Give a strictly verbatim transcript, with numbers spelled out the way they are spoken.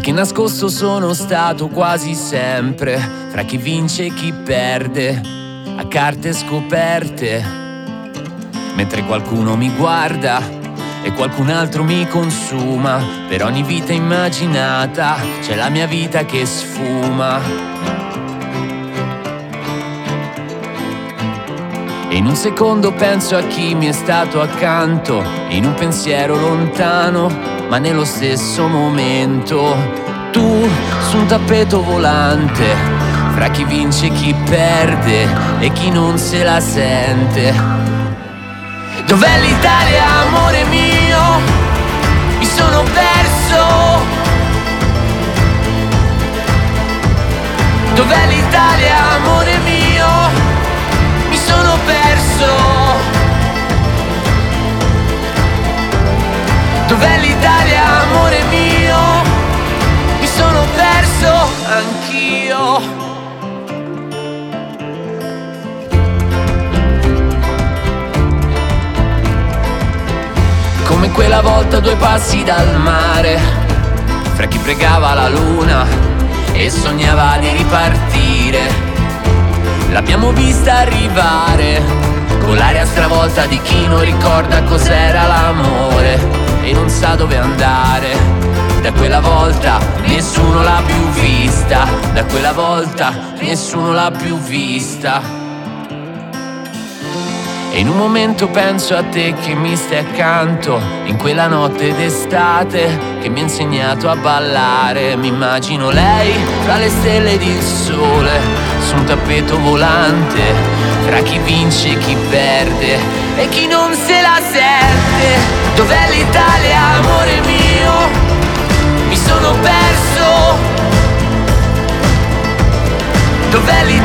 Perché nascosto sono stato quasi sempre fra chi vince e chi perde, a carte scoperte. Mentre qualcuno mi guarda e qualcun altro mi consuma, per ogni vita immaginata c'è la mia vita che sfuma. E in un secondo penso a chi mi è stato accanto, in un pensiero lontano, ma nello stesso momento tu su un tappeto volante, fra chi vince e chi perde e chi non se la sente. Dov'è l'Italia, amore mio? Mi sono perso. Dov'è l'Italia, amore mio? Mi sono perso. Dov'è l'Italia, amore mio? Mi sono perso anch'io. Come quella volta due passi dal mare, fra chi pregava la luna e sognava di ripartire. L'abbiamo vista arrivare, con l'aria stravolta di chi non ricorda cos'era l'amore e non sa dove andare. Da quella volta nessuno l'ha più vista, da quella volta nessuno l'ha più vista. E in un momento penso a te che mi stai accanto, in quella notte d'estate che mi ha insegnato a ballare. Mi immagino lei tra le stelle ed il sole, su un tappeto volante, tra chi vince e chi perde e chi non se la sente. Dov'è l'Italia, amore mio? Mi sono perso. Dov'è l'Italia?